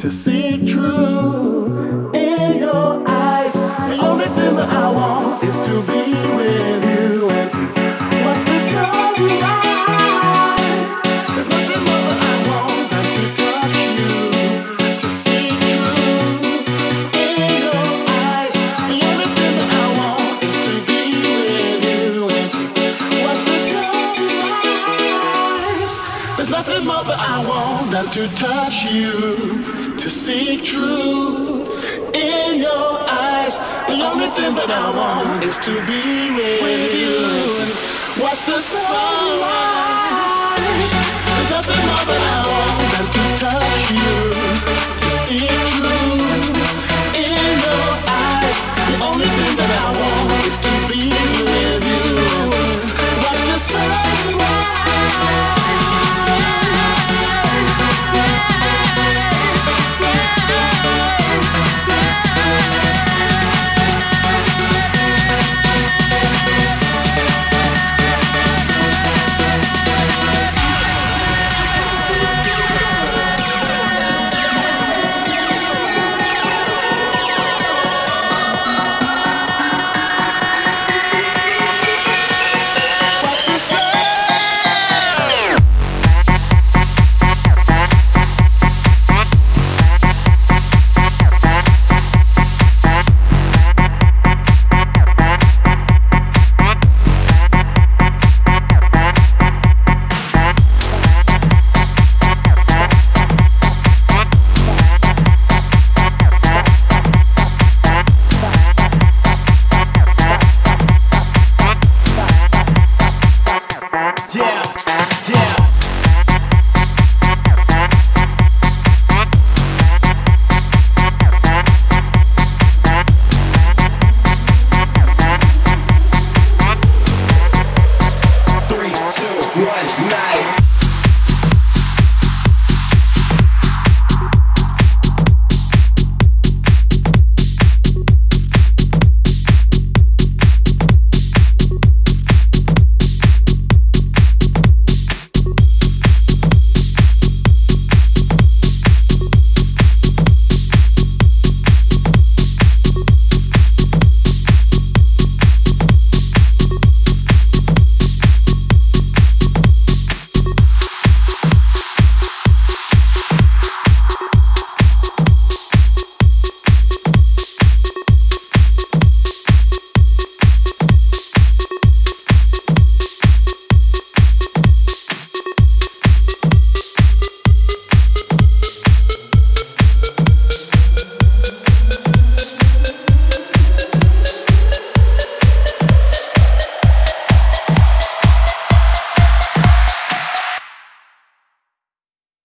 to see truth in your eyes. The only thing that I want is to be with you and to watch the sunrise. There's nothing more that I want than to touch you, to see truth in your eyes. The only thing that I want is to be with you and to watch the sunrise. There's nothing more that I want than to touch you, to see truth in your eyes. The only thing that I want is to be with you and watch the sunrise. There's nothing more that I want than to touch you, to see truth